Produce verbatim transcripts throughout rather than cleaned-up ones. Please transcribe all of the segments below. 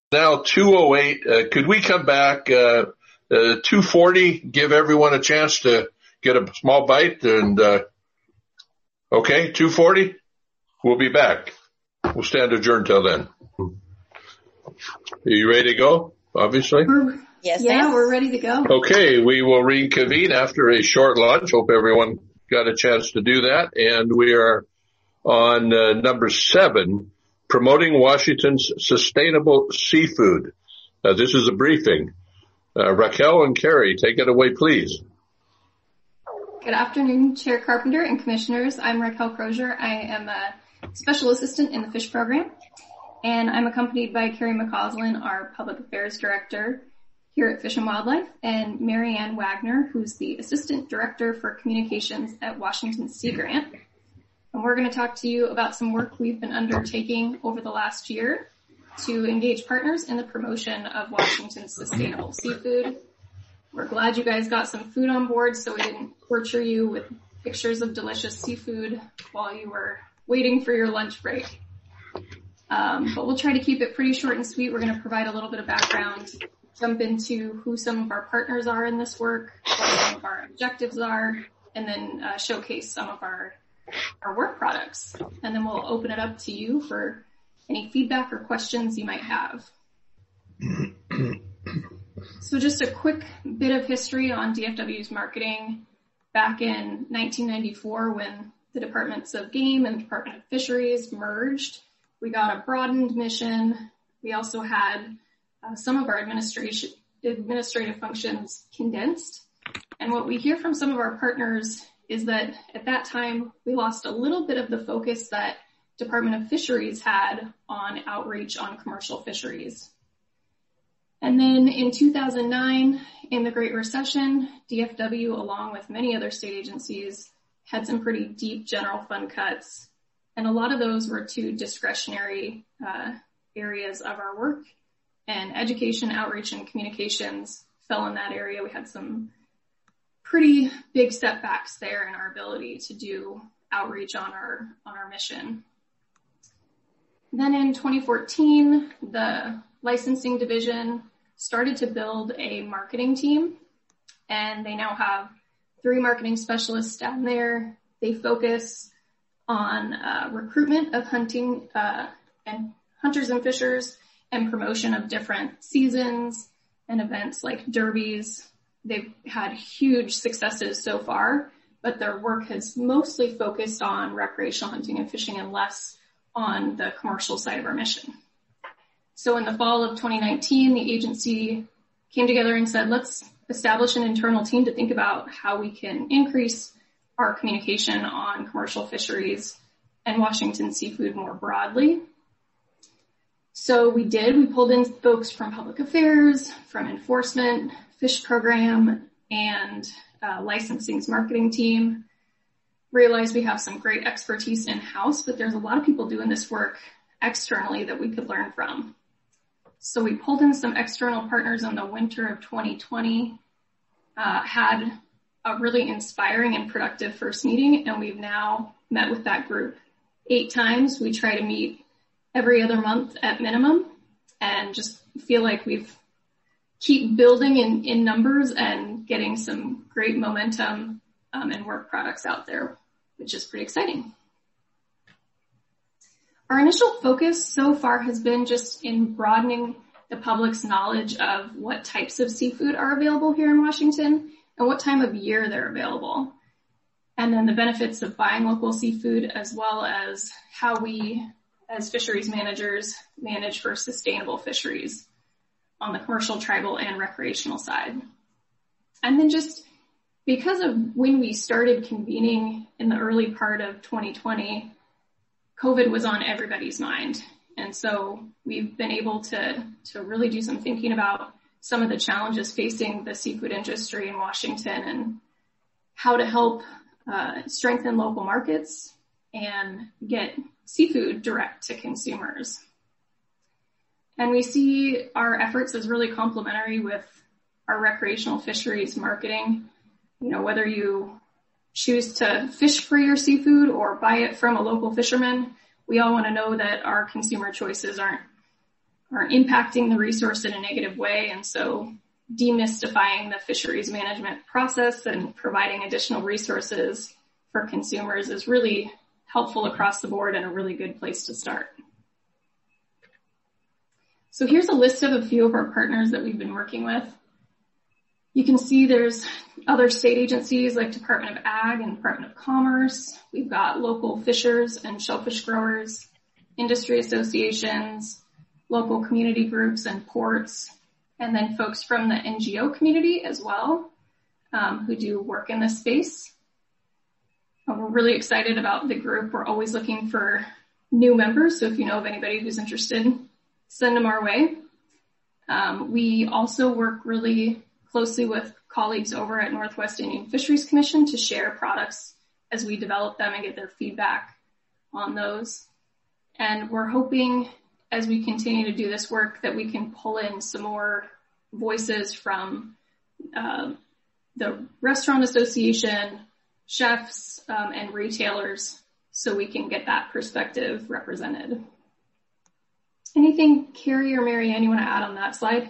Now two oh eight. Uh, could we come back uh, uh, two forty? Give everyone a chance to get a small bite. And uh, okay, two forty. We'll be back. We'll stand adjourned till then. Are you ready to go? Obviously. We're, Yes. Yeah, Thanks. we're ready to go. Okay, we will reconvene after a short lunch. Hope everyone got a chance to do that. And we are on uh, number seven. Promoting Washington's sustainable seafood. Uh, this is a briefing. Uh, Raquel and Carrie, take it away, please. Good afternoon, Chair Carpenter and Commissioners. I'm Raquel Crozier. I am a Special Assistant in the Fish Program, and I'm accompanied by Carrie McCausland, our Public Affairs Director here at Fish and Wildlife, and Mary Ann Wagner, who's the Assistant Director for Communications at Washington Sea Grant. And we're going to talk to you about some work we've been undertaking over the last year to engage partners in the promotion of Washington's sustainable seafood. We're glad you guys got some food on board so we didn't torture you with pictures of delicious seafood while you were waiting for your lunch break. Um, but we'll try to keep it pretty short and sweet. We're going to provide a little bit of background, jump into who some of our partners are in this work, what some of our objectives are, and then uh, showcase some of our our work products. And then we'll open it up to you for any feedback or questions you might have. So just a quick bit of history on D F W's marketing. Back in nineteen ninety-four, when the Departments of Game and the Department of Fisheries merged, we got a broadened mission. We also had uh, some of our administration, administrative functions condensed. And what we hear from some of our partners is that at that time, we lost a little bit of the focus that Department of Fisheries had on outreach on commercial fisheries. And then in two thousand nine, in the Great Recession, D F W, along with many other state agencies, had some pretty deep general fund cuts. And a lot of those were to discretionary uh, areas of our work. And education, outreach, and communications fell in that area. We had some pretty big setbacks there in our ability to do outreach on our on our mission. Then in twenty fourteen, the licensing division started to build a marketing team, and they now have three marketing specialists down there. They focus on uh, recruitment of hunting uh, and hunters and fishers and promotion of different seasons and events like derbies. They've had huge successes so far, but their work has mostly focused on recreational hunting and fishing and less on the commercial side of our mission. So in the fall of twenty nineteen, the agency came together and said, let's establish an internal team to think about how we can increase our communication on commercial fisheries and Washington seafood more broadly. So we did. We pulled in folks from public affairs, from enforcement, fish program, and uh, licensing's marketing team. Realized we have some great expertise in-house, but there's a lot of people doing this work externally that we could learn from. So we pulled in some external partners in the winter of twenty twenty, uh, had a really inspiring and productive first meeting, and we've now met with that group eight times. We try to meet every other month at minimum and just feel like we've keep building in, in numbers and getting some great momentum um, and work products out there, which is pretty exciting. Our initial focus so far has been just in broadening the public's knowledge of what types of seafood are available here in Washington and what time of year they're available. And then the benefits of buying local seafood, as well as how we, as fisheries managers, manage for sustainable fisheries on the commercial, tribal, and recreational side. And then just because of when we started convening in the early part of twenty twenty, COVID was on everybody's mind. And so we've been able to, to really do some thinking about some of the challenges facing the seafood industry in Washington and how to help uh, strengthen local markets and get seafood direct to consumers. And we see our efforts as really complementary with our recreational fisheries marketing. You know, whether you choose to fish for your seafood or buy it from a local fisherman, we all want to know that our consumer choices aren't are impacting the resource in a negative way. And so demystifying the fisheries management process and providing additional resources for consumers is really helpful across the board and a really good place to start. So here's a list of a few of our partners that we've been working with. You can see there's other state agencies like Department of Ag and Department of Commerce. We've got local fishers and shellfish growers, industry associations, local community groups and ports, and then folks from the N G O community as well, um, who do work in this space. Uh, we're really excited about the group. We're always looking for new members, so if you know of anybody who's interested, send them our way. Um, we also work really closely with colleagues over at Northwest Indian Fisheries Commission to share products as we develop them and get their feedback on those. And we're hoping as we continue to do this work that we can pull in some more voices from uh, the Restaurant Association, chefs, um, and retailers so we can get that perspective represented. Anything, Carrie or Mary Ann, you want to add on that slide?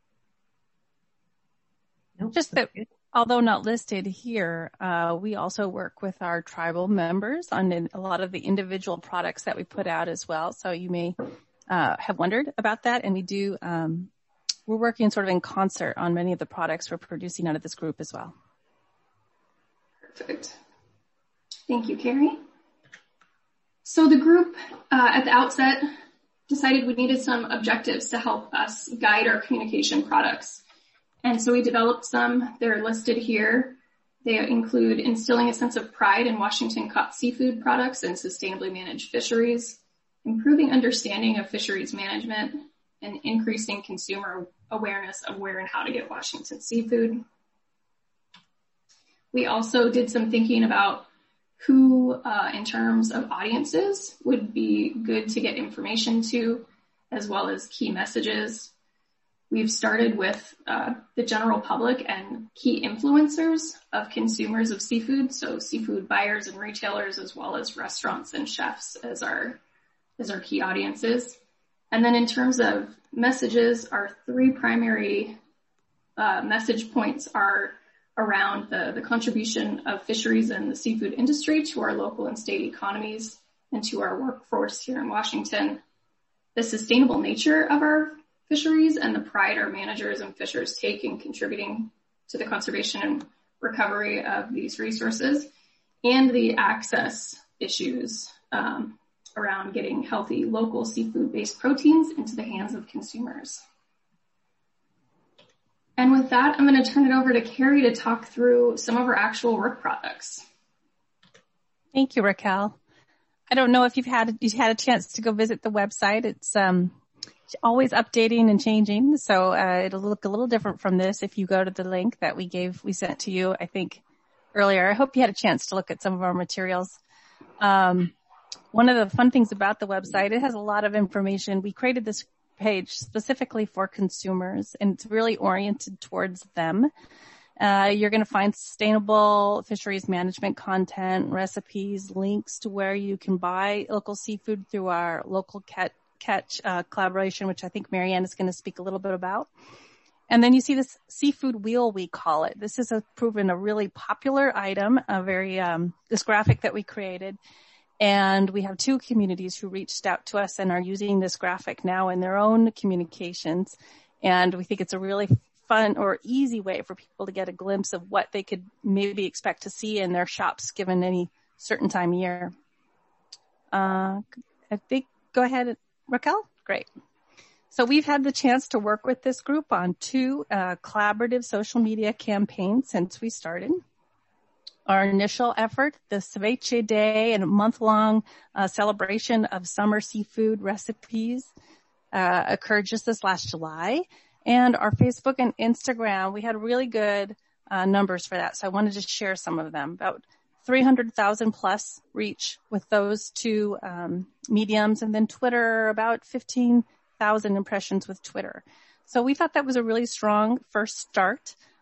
Just that, although not listed here, uh, we also work with our tribal members on a lot of the individual products that we put out as well. So you may uh, have wondered about that, and we do. Um, we're working sort of in concert on many of the products we're producing out of this group as well. Perfect. Thank you, Carrie. So the group uh, at the outset decided we needed some objectives to help us guide our communication products. And so we developed some. They're listed here. They include instilling a sense of pride in Washington caught seafood products and sustainably managed fisheries, improving understanding of fisheries management, and increasing consumer awareness of where and how to get Washington seafood. We also did some thinking about who, uh, in terms of audiences, would be good to get information to, as well as key messages. We've started with uh, the general public and key influencers of consumers of seafood, so seafood buyers and retailers, as well as restaurants and chefs as our, as our key audiences. And then in terms of messages, our three primary uh, message points are around the, the contribution of fisheries and the seafood industry to our local and state economies and to our workforce here in Washington, the sustainable nature of our fisheries and the pride our managers and fishers take in contributing to the conservation and recovery of these resources, and the access issues um, around getting healthy local seafood-based proteins into the hands of consumers. And with that, I'm going to turn it over to Carrie to talk through some of our actual work products. Thank you, Raquel. I don't know if you've had you've had a chance to go visit the website. It's um, always updating and changing, so uh, it'll look a little different from this if you go to the link that we gave, we sent to you, I think, earlier. I hope you had a chance to look at some of our materials. Um, one of the fun things about the website, it has a lot of information. We created this page specifically for consumers, and it's really oriented towards them. Uh, you're going to find sustainable fisheries management content, recipes, links to where you can buy local seafood through our local catch, catch uh, collaboration, which I think Mary Ann is going to speak a little bit about. And then you see this seafood wheel, we call it. This is a, proven a really popular item, a very um, this graphic that we created. And we have two communities who reached out to us and are using this graphic now in their own communications. And we think it's a really fun or easy way for people to get a glimpse of what they could maybe expect to see in their shops given any certain time of year. Uh, I think, go ahead, Raquel. Great. So we've had the chance to work with this group on two uh, collaborative social media campaigns since we started. Our initial effort, the Ceviche Day and a month-long uh, celebration of summer seafood recipes uh, occurred just this last July. And our Facebook and Instagram, we had really good uh, numbers for that. So I wanted to share some of them. About three hundred thousand plus reach with those two um, mediums. And then Twitter, about fifteen thousand impressions with Twitter. So we thought that was a really strong first start.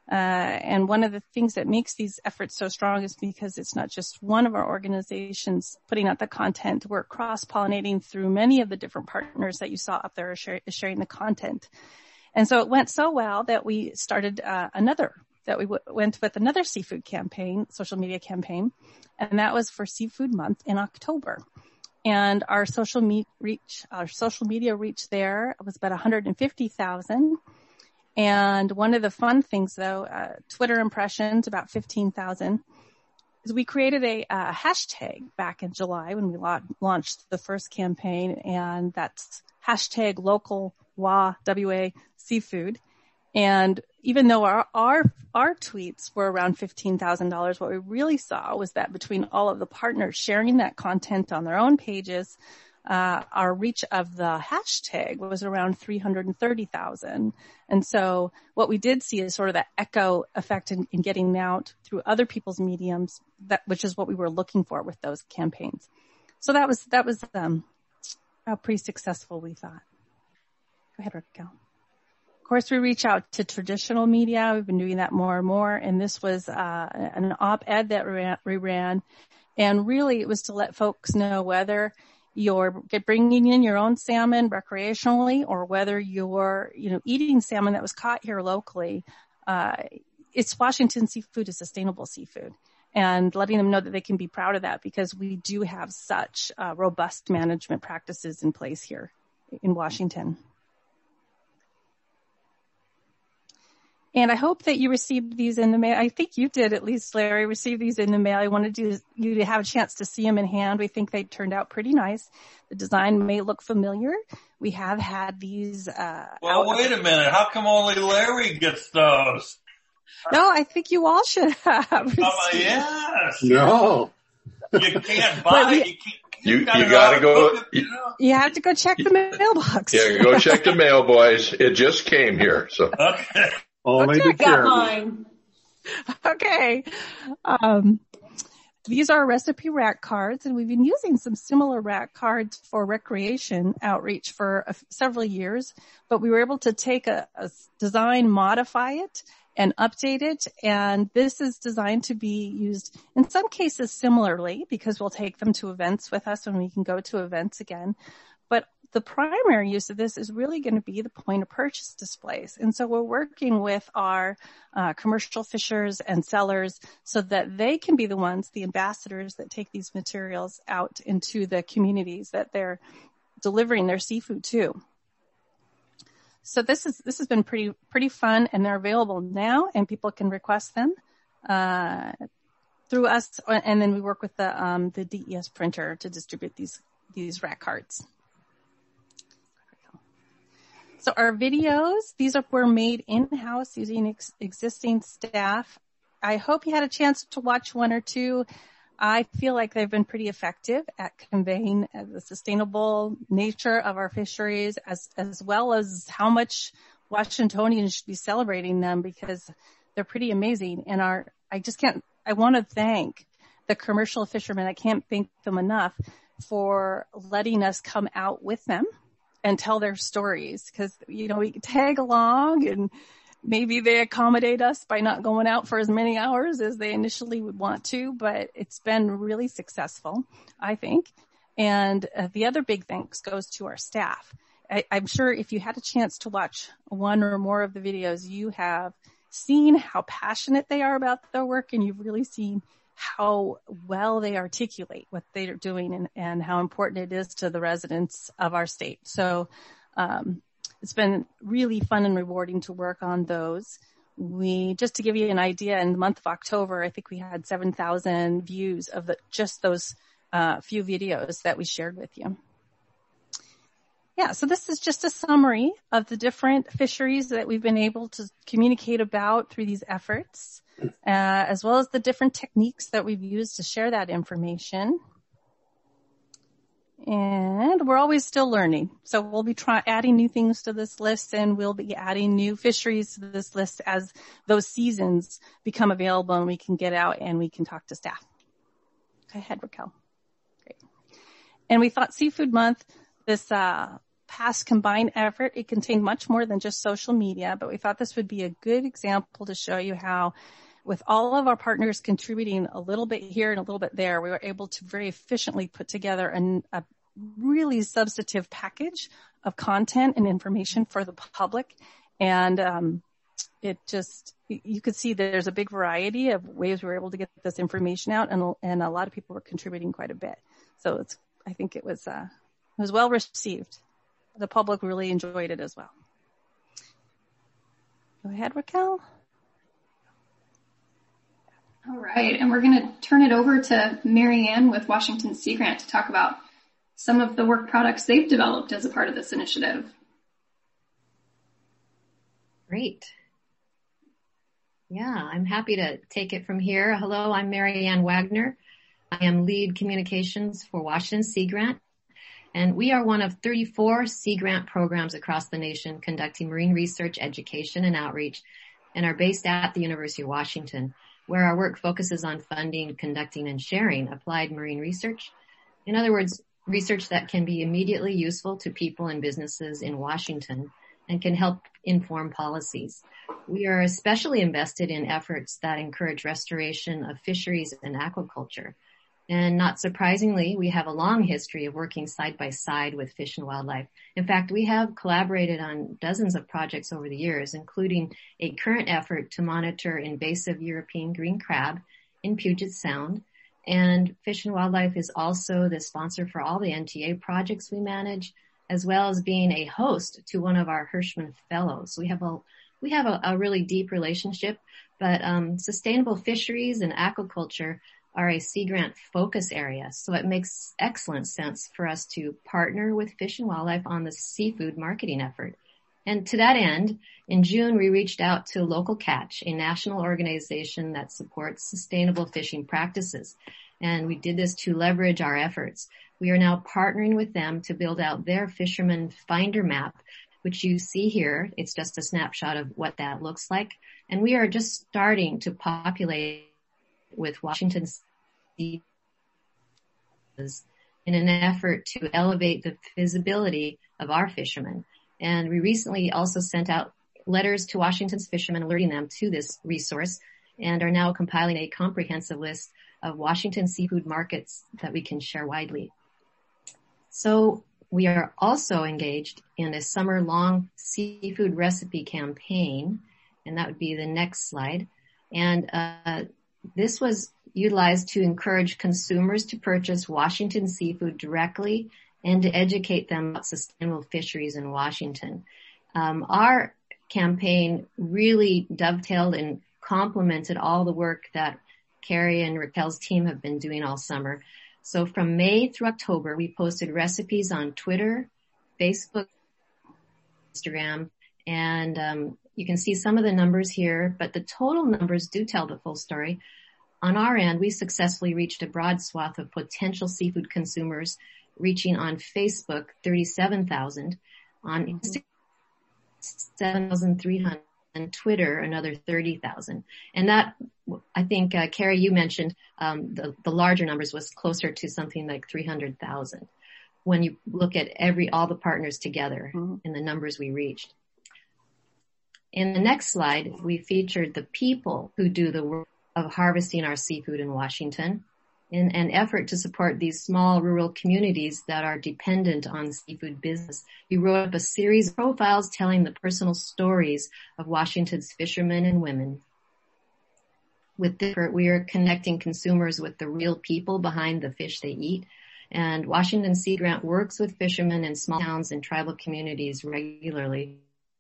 Uh, and one of the things that makes these efforts so strong is because it's not just one of our organizations putting out the content. We're cross-pollinating through many of the different partners that you saw up there share, sharing the content. And so it went so well that we started uh, another, that we w- went with another seafood campaign, social media campaign, and that was for Seafood Month in October. And our social me- reach, our social media reach there was about one hundred fifty thousand. And one of the fun things, though, uh, Twitter impressions, about fifteen thousand, is we created a uh, hashtag back in July when we la- launched the first campaign, and that's hashtag local W A, W A seafood. And even though our, our, our tweets were around fifteen thousand dollars, what we really saw was that between all of the partners sharing that content on their own pages, Uh, our reach of the hashtag was around three hundred thirty thousand. And so what we did see is sort of that echo effect in, in getting out through other people's mediums, that, which is what we were looking for with those campaigns. So that was, that was, um, uh, pretty successful, we thought. Go ahead, Raquel. Of course, we reach out to traditional media. We've been doing that more and more. And this was, uh, an op-ed that we ran, we ran. And really it was to let folks know whether you're bringing in your own salmon recreationally or whether you're, you know, eating salmon that was caught here locally. Uh, it's Washington Seafood is sustainable seafood, and letting them know that they can be proud of that because we do have such uh, robust management practices in place here in Washington. And I hope that you received these in the mail. I think you did, at least, Larry, receive these in the mail. I wanted you, you to have a chance to see them in hand. We think they turned out pretty nice. The design may look familiar. We have had these. Uh, well, wait a minute. How come only Larry gets those? No, I think you all should have. Oh, yes. No. You can't buy it. You, can't, you, you, you got to go. It, you, know? You have to go check the mailbox. Yeah, go check the mail, boys. It just came here. So. Okay. Only okay, the got mine. Okay. Um, these are recipe rack cards, and we've been using some similar rack cards for recreation outreach for a, several years, but we were able to take a, a design, modify it, and update it. And this is designed to be used in some cases similarly because we'll take them to events with us when we can go to events again. But the primary use of this is really going to be the point of purchase displays. And so we're working with our uh, commercial fishers and sellers so that they can be the ones, the ambassadors that take these materials out into the communities that they're delivering their seafood to. So this is, this has been pretty, pretty fun, and they're available now, and people can request them, uh, through us. And then we work with the, um, the D E S printer to distribute these, these rack cards. So our videos, these are, were made in-house using ex- existing staff. I hope you had a chance to watch one or two. I feel like they've been pretty effective at conveying the sustainable nature of our fisheries, as, as well as how much Washingtonians should be celebrating them, because they're pretty amazing. And our, I just can't, I want to thank the commercial fishermen. I can't thank them enough for letting us come out with them and tell their stories, because, you know, we tag along and maybe they accommodate us by not going out for as many hours as they initially would want to, but it's been really successful, I think. And uh, the other big thanks goes to our staff. I, I'm sure if you had a chance to watch one or more of the videos, you have seen how passionate they are about their work, and you've really seen how well they articulate what they are doing, and, and how important it is to the residents of our state. So um, it's been really fun and rewarding to work on those. We, just to give you an idea, in the month of October, I think we had seven thousand views of the, just those uh, few videos that we shared with you. Yeah, so this is just a summary of the different fisheries that we've been able to communicate about through these efforts, uh, as well as the different techniques that we've used to share that information. And we're always still learning. So we'll be try- adding new things to this list, and we'll be adding new fisheries to this list as those seasons become available and we can get out and we can talk to staff. Go ahead, Raquel. Great. And we thought Seafood Month, this uh, past combined effort. It contained much more than just social media, but we thought this would be a good example to show you how, with all of our partners contributing a little bit here and a little bit there, we were able to very efficiently put together an, a really substantive package of content and information for the public. And um, it just, you could see that there's a big variety of ways we were able to get this information out, and, and a lot of people were contributing quite a bit. So it's, I think it was, uh, it was well received. The public really enjoyed it as well. Go ahead, Raquel. All right, and we're going to turn it over to Mary Ann with Washington Sea Grant to talk about some of the work products they've developed as a part of this initiative. Great. Yeah, I'm happy to take it from here. Hello, I'm Mary Ann Wagner. I am lead communications for Washington Sea Grant, and we are one of thirty-four Sea Grant programs across the nation conducting marine research, education, and outreach, and are based at the University of Washington, where our work focuses on funding, conducting, and sharing applied marine research. In other words, research that can be immediately useful to people and businesses in Washington and can help inform policies. We are especially invested in efforts that encourage restoration of fisheries and aquaculture. And not surprisingly, we have a long history of working side by side with Fish and Wildlife. In fact, we have collaborated on dozens of projects over the years, including a current effort to monitor invasive European green crab in Puget Sound. And Fish and Wildlife is also the sponsor for all the N T A projects we manage, as well as being a host to one of our Hirschman Fellows. We have a we have a, a really deep relationship, but um, sustainable fisheries and aquaculture are a Sea Grant focus area. So it makes excellent sense for us to partner with Fish and Wildlife on the seafood marketing effort. And to that end, in June, we reached out to Local Catch, a national organization that supports sustainable fishing practices. And we did this to leverage our efforts. We are now partnering with them to build out their fisherman finder map, which you see here. It's just a snapshot of what that looks like. And we are just starting to populate with Washington Sea in an effort to elevate the visibility of our fishermen. And we recently also sent out letters to Washington's fishermen alerting them to this resource, and are now compiling a comprehensive list of Washington seafood markets that we can share widely. So we are also engaged in a summer-long seafood recipe campaign, and that would be the next slide. And uh, this was utilized to encourage consumers to purchase Washington seafood directly and to educate them about sustainable fisheries in Washington. Um, our campaign really dovetailed and complemented all the work that Carrie and Raquel's team have been doing all summer. So from May through October, we posted recipes on Twitter, Facebook, Instagram, and um, you can see some of the numbers here, but the total numbers do tell the full story. On our end, we successfully reached a broad swath of potential seafood consumers, reaching on Facebook thirty-seven thousand, on Instagram seven thousand three hundred, and Twitter another thirty thousand. And that, I think, uh, Carrie, you mentioned um, the, the larger numbers was closer to something like three hundred thousand when you look at every all the partners together mm-hmm. and the numbers we reached. In the next slide, we featured the people who do the work of harvesting our seafood in Washington in an effort to support these small rural communities that are dependent on seafood business. We wrote up a series of profiles telling the personal stories of Washington's fishermen and women. With this effort, we are connecting consumers with the real people behind the fish they eat. And Washington Sea Grant works with fishermen in small towns and tribal communities regularly.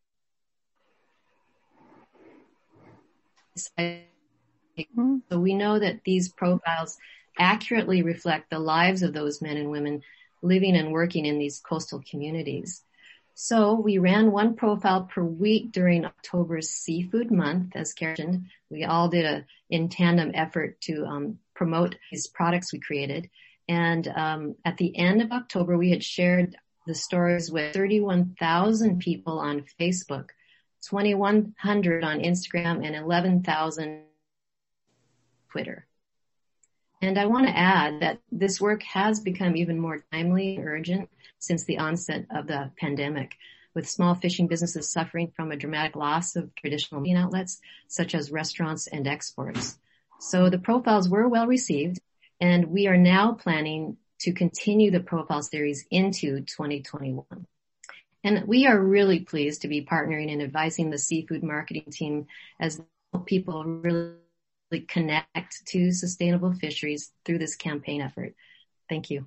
So we know that these profiles accurately reflect the lives of those men and women living and working in these coastal communities. So we ran one profile per week during October's Seafood Month, as Karen mentioned. We all did a in tandem effort to um, promote these products we created. And um, at the end of October, we had shared the stories with thirty-one thousand people on Facebook, twenty-one hundred on Instagram, and eleven thousand Twitter. And I want to add that this work has become even more timely and urgent since the onset of the pandemic, with small fishing businesses suffering from a dramatic loss of traditional marine outlets, such as restaurants and exports. So the profiles were well received, and we are now planning to continue the profile series into twenty twenty-one. And we are really pleased to be partnering and advising the seafood marketing team as people really connect to sustainable fisheries through this campaign effort. Thank you.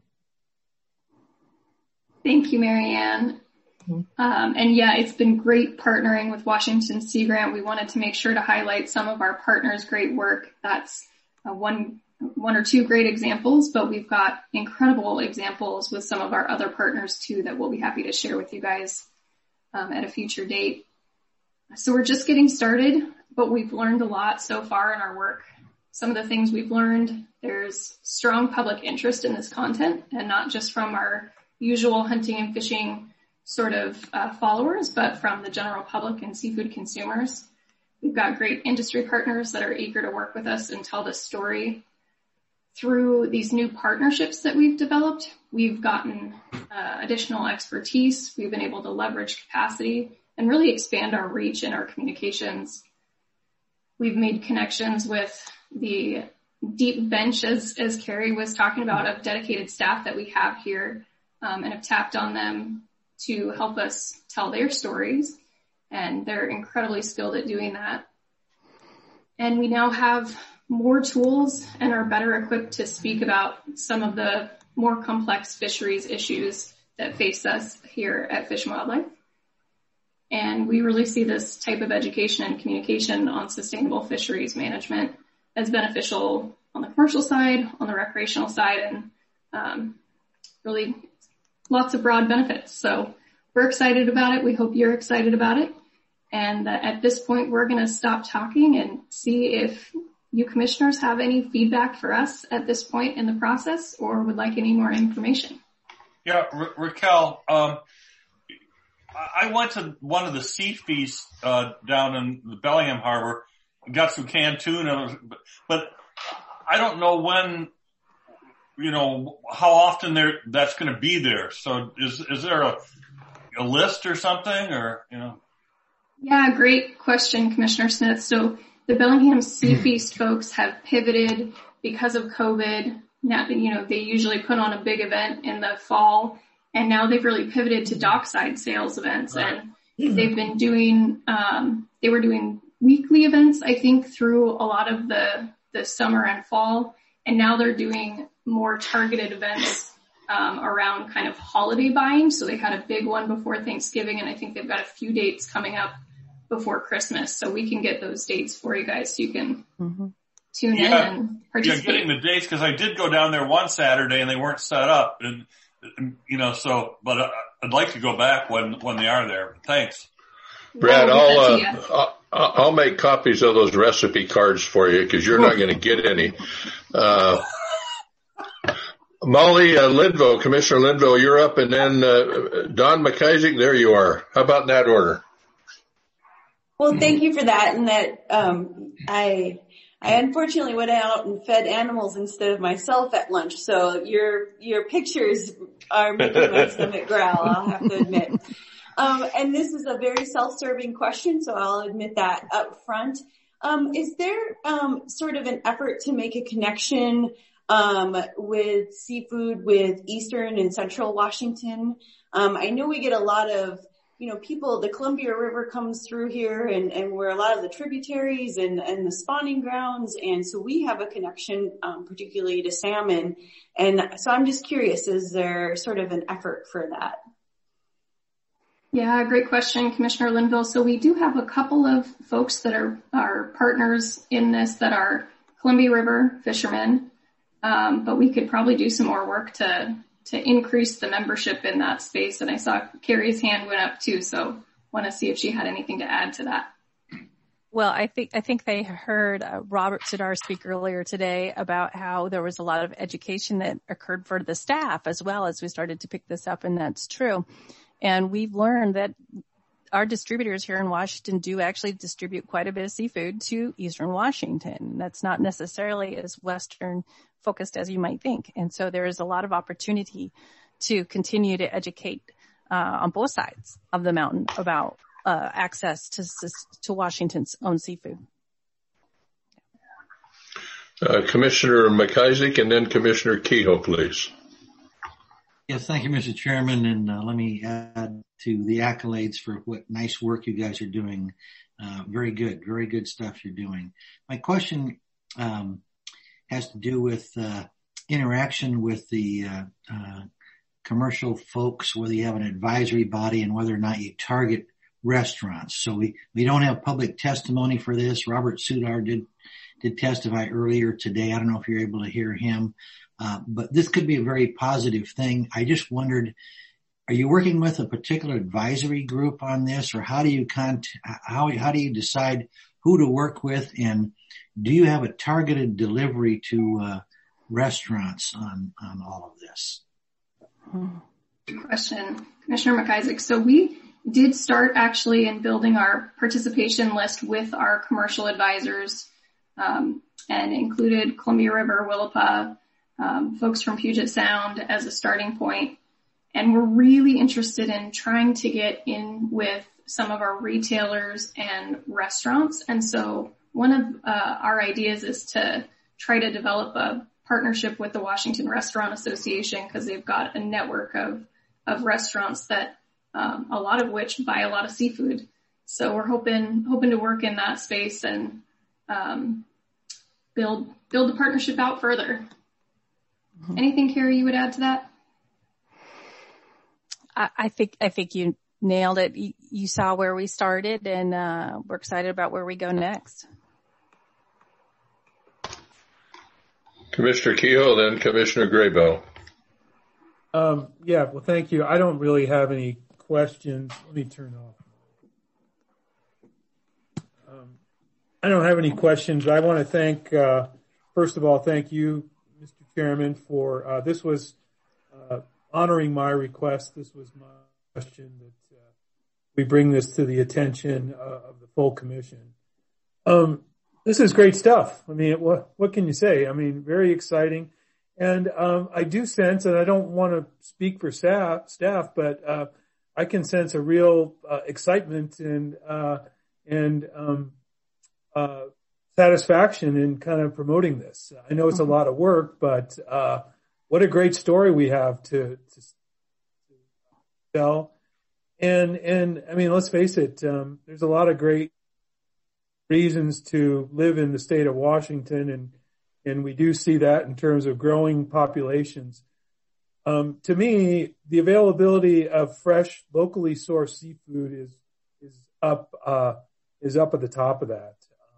Thank you, Marianne. Mm-hmm. Um, and yeah, it's been great partnering with Washington Sea Grant. We wanted to make sure to highlight some of our partners' great work. That's uh, one one or two great examples, but we've got incredible examples with some of our other partners too that we'll be happy to share with you guys um, at a future date. So we're just getting started, but we've learned a lot so far in our work. Some of the things we've learned, there's strong public interest in this content, and not just from our usual hunting and fishing sort of uh, followers, but from the general public and seafood consumers. We've got great industry partners that are eager to work with us and tell this story. Through these new partnerships that we've developed, we've gotten uh, additional expertise. We've been able to leverage capacity and really expand our reach and our communications. We've made connections with the deep bench, as, as Carrie was talking about, of dedicated staff that we have here, um, and have tapped on them to help us tell their stories. And they're incredibly skilled at doing that. And we now have more tools and are better equipped to speak about some of the more complex fisheries issues that face us here at Fish and Wildlife. And we really see this type of education and communication on sustainable fisheries management as beneficial on the commercial side, on the recreational side, and um, really lots of broad benefits. So we're excited about it. We hope you're excited about it. And uh, at this point, we're going to stop talking and see if you commissioners have any feedback for us at this point in the process or would like any more information. Yeah, Ra- Raquel, um, I went to one of the sea feasts uh, down in the Bellingham Harbor, got some canned tuna, but I don't know when, you know, how often there that's going to be there. So is is there a, a list or something, or, you know? Yeah, great question, Commissioner Smith. So the Bellingham Sea Feast folks have pivoted because of COVID. Now, you know, they usually put on a big event in the fall, and now they've really pivoted to dockside sales events. Right. And they've been doing, um, they were doing weekly events, I think, through a lot of the, the summer and fall. And now they're doing more targeted events um, around kind of holiday buying. So they had a big one before Thanksgiving, and I think they've got a few dates coming up before Christmas. So we can get those dates for you guys so you can mm-hmm. tune yeah, in and participate. Yeah, getting the dates, because I did go down there one Saturday and they weren't set up. And, you know, so, but I'd like to go back when, when they are there. Thanks. Brad, I'll, uh, I'll, I'll make copies of those recipe cards for you because you're not going to get any. Uh, Molly uh, Linville, Commissioner Linville, you're up, and then uh, Don McIsaac, there you are. How about in that order? Well, thank you for that. And that um, I I unfortunately went out and fed animals instead of myself at lunch. So your your pictures are making my stomach growl, I'll have to admit. Um, and this is a very self-serving question, so I'll admit that up front. Um, is there um, sort of an effort to make a connection um, with seafood with Eastern and Central Washington? Um, I know we get a lot of, you know, people, the Columbia River comes through here, and, and we're a lot of the tributaries and, and the spawning grounds. And so we have a connection, um, particularly to salmon. And so I'm just curious, is there sort of an effort for that? Yeah, great question, Commissioner Linville. So we do have a couple of folks that are, are partners in this that are Columbia River fishermen. Um, but we could probably do some more work to to increase the membership in that space. And I saw Carrie's hand went up too, so want to see if she had anything to add to that. Well, I think I think they heard uh, Robert Sidar speak earlier today about how there was a lot of education that occurred for the staff as well as we started to pick this up, and that's true. And we've learned that our distributors here in Washington do actually distribute quite a bit of seafood to Eastern Washington. That's not necessarily as Western focused as you might think. And so there is a lot of opportunity to continue to educate uh, on both sides of the mountain about uh, access to, to Washington's own seafood. Uh, Commissioner McIsaac and then Commissioner Kehoe, please. Yes, thank you, Mister Chairman, and uh, let me add to the accolades for what nice work you guys are doing. Uh, very good, very good stuff you're doing. My question um, has to do with uh, interaction with the uh, uh, commercial folks, whether you have an advisory body and whether or not you target restaurants. So we, we don't have public testimony for this. Robert Sudar did did testify earlier today. I don't know if you're able to hear him. Uh, but this could be a very positive thing. I just wondered, are you working with a particular advisory group on this, or how do you cont- how, how do you decide who to work with, and do you have a targeted delivery to uh, restaurants on, on all of this? Good question, Commissioner McIsaac. So we did start actually in building our participation list with our commercial advisors, um, and included Columbia River, Willapa, Um, folks from Puget Sound as a starting point. And we're really interested in trying to get in with some of our retailers and restaurants. And so one of uh, our ideas is to try to develop a partnership with the Washington Restaurant Association, because they've got a network of, of restaurants that, um, a lot of which buy a lot of seafood. So we're hoping, hoping to work in that space and, um, build, build the partnership out further. Anything, Carrie, you would add to that? I, I think I think you nailed it. You, you saw where we started, and uh, we're excited about where we go next. Commissioner Kehoe, then Commissioner Graybell. Um, yeah, well, thank you. I don't really have any questions. Let me turn off. Um, I don't have any questions. I want to thank, uh, first of all, thank you, Mister Chairman, for uh, this was uh, honoring my request. This was my question that uh, we bring this to the attention uh, of the full commission. Um, this is great stuff. I mean, what what can you say? I mean, very exciting, and um, I do sense, and I don't want to speak for staff, staff, but uh, I can sense a real uh, excitement and uh, and um, uh, satisfaction in kind of promoting this. I know it's a lot of work, but uh, what a great story we have to, to, to tell. And, and I mean, let's face it, um, there's a lot of great reasons to live in the state of Washington, and, and we do see that in terms of growing populations. Um, to me, the availability of fresh, locally sourced seafood is, is up, uh, is up at the top of that.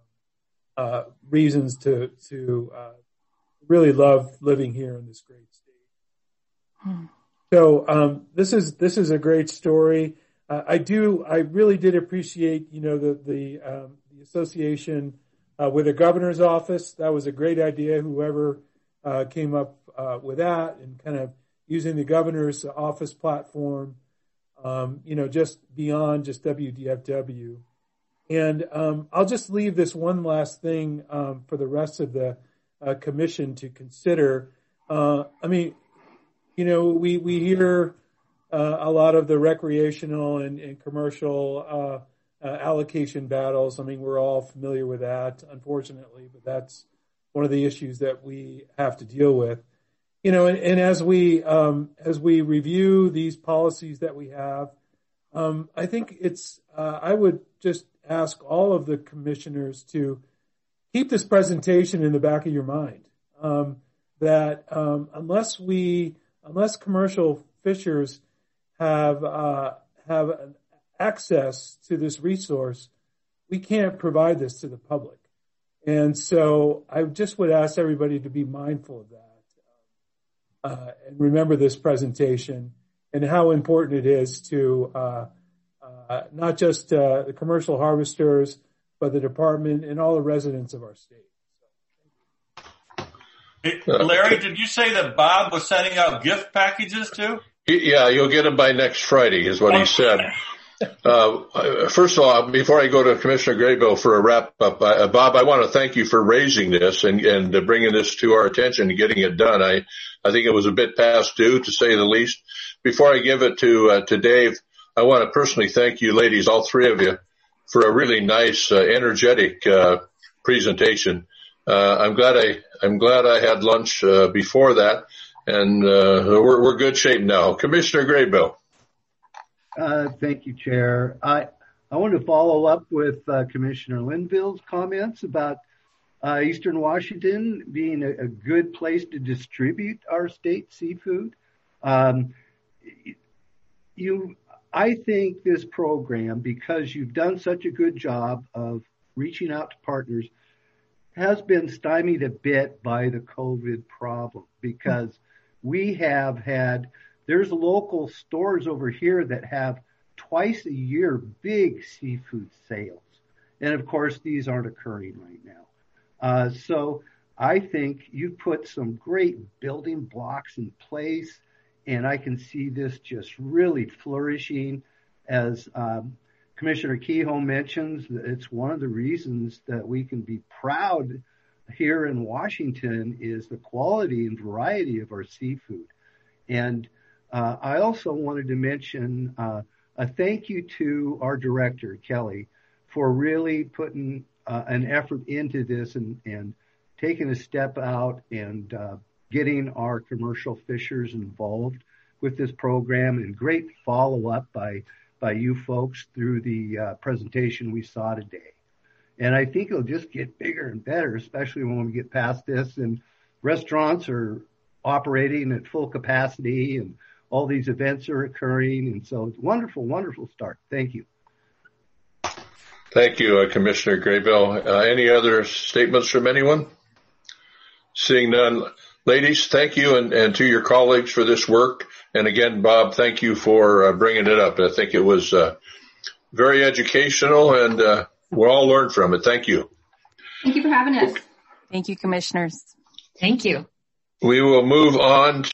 Uh, reasons to, to, uh, really love living here in this great state. Hmm. So, um, this is, this is a great story. Uh, I do, I really did appreciate, you know, the, the, um, the association, uh, with the governor's office. That was a great idea. Whoever, uh, came up, uh, with that, and kind of using the governor's office platform, um, you know, just beyond just W D F W. And um, I'll just leave this one last thing um, for the rest of the uh, commission to consider. Uh, I mean, you know, we we hear uh, a lot of the recreational and, and commercial uh, uh, allocation battles. I mean, we're all familiar with that, unfortunately, but that's one of the issues that we have to deal with. You know, and, and as we um, as we review these policies that we have, um, I think it's uh, I would just ask all of the commissioners to keep this presentation in the back of your mind. Um, that um, unless we, unless commercial fishers have uh, have access to this resource, we can't provide this to the public. And so I just would ask everybody to be mindful of that uh, and remember this presentation and how important it is to uh, uh, not just uh, the commercial harvesters, but the department and all the residents of our state. Hey, Larry, did you say that Bob was sending out gift packages too? Yeah, you'll get them by next Friday is what he said. Uh, first of all, before I go to Commissioner Graybill for a wrap up, uh, Bob, I want to thank you for raising this and, and uh, bringing this to our attention and getting it done. I, I think it was a bit past due, to say the least. Before I give it to, uh, to Dave, I want to personally thank you ladies, all three of you, for a really nice, uh, energetic, uh, presentation. Uh, I'm glad I, I'm glad I had lunch, uh, before that, and, uh, we're, we're good shape now. Commissioner Graybill. Uh, thank you, Chair. I, I want to follow up with, uh, Commissioner Linville's comments about, uh, Eastern Washington being a, a good place to distribute our state seafood. Um, you, I think this program, because you've done such a good job of reaching out to partners, has been stymied a bit by the COVID problem, because we have had, there's local stores over here that have twice a year big seafood sales. And of course, these aren't occurring right now. Uh, so I think you put some great building blocks in place, and I can see this just really flourishing. As um, Commissioner Kehoe mentions, it's one of the reasons that we can be proud here in Washington is the quality and variety of our seafood. And uh, I also wanted to mention uh, a thank you to our director, Kelly, for really putting uh, an effort into this and, and taking a step out and uh, getting our commercial fishers involved with this program, and great follow-up by by you folks through the uh, presentation we saw today. And I think it'll just get bigger and better, especially when we get past this and restaurants are operating at full capacity and all these events are occurring. And so it's wonderful, wonderful start. Thank you. Thank you, uh, Commissioner Graybill. Uh, any other statements from anyone? Seeing none. Ladies, thank you, and, and to your colleagues for this work. And again, Bob, thank you for uh, bringing it up. I think it was uh, very educational, and uh, we'll all learn from it. Thank you. Thank you for having us. Thank you, commissioners. Thank you. We will move on